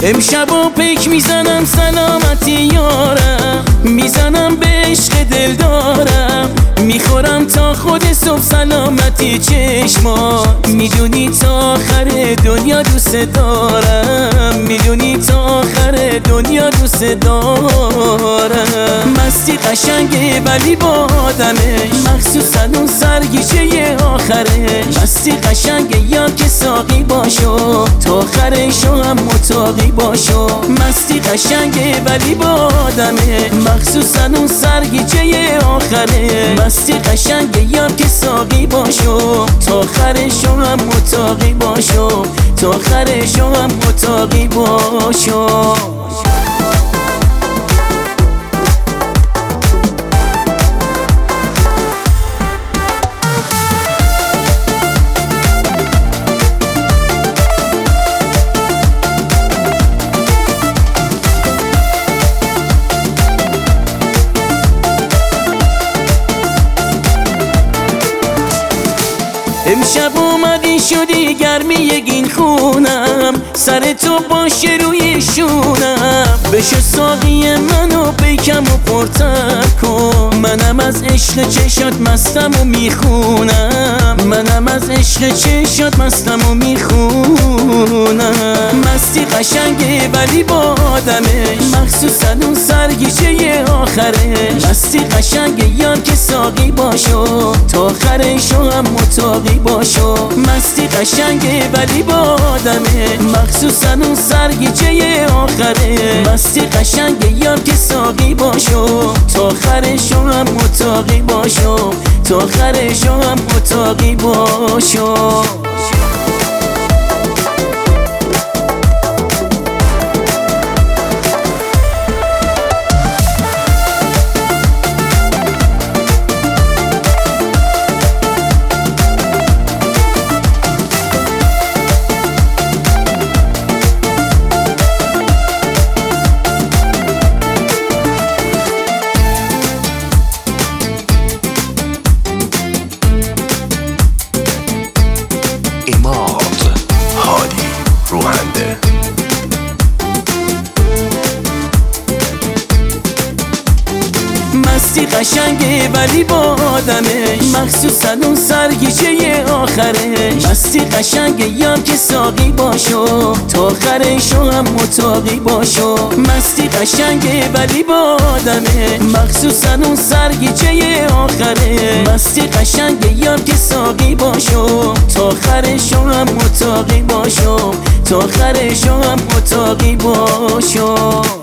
امشب و پیک میزنم سلامتی یارم، میزنم به عشق دل دارم، میخورم تا خود صبح سلامتی چشما. میدونی تا آخر دنیا دوست دارم، میدونی تا آخر دنیا دوست دارم. مستی قشنگه ولی با آدمش، مخصوصا اون سرگیجه آخرش. مستی قشنگه یا که ساقی باشو، تا آخرشو هم متاقی باشو. مستی قشنگه ولی با آدمه، مخصوصا اون سرگیجه آخره. مستی قشنگه یا که ساقی باشو، تا آخرشو هم متاقی باشو، تا آخرشو هم متاقی باشو. امشب اومدی شدی گرمی این خونم، سر تو باشه روی شونم. بشو ساقی منو بیکم و پرتر کن، منم از عشق چشات مستم و میخونم. منم از عشق چشات مستم و میخونم. مستی قشنگه ولی با آدمش، مخصوصا اون سرگیجه آخرش. مستی قشنگه یا که ساقی باشو، تا آخرشو هم متاقی باشو. مستی قشنگه ولی با آدمه، مخصوصا اون سرگیجه آخره. مستی قشنگه یا که ساقی باشو، تا آخرشو هم متاقی باشو، تا آخرشو هم متاقی باشو. مستی قشنگه ولی با آدمش، مخصوصا اون سرگیجه آخرش. مستی قشنگه یا که ساقی باشو، تا آخرشو هم متاقی باشو. مستی قشنگه ولی با آدمه، مخصوصا اون سرگیجه آخره. مستی قشنگه یا که ساقی باشو، تا آخرشو هم متاقی باشو، تا آخرشو هم متاقی باشو.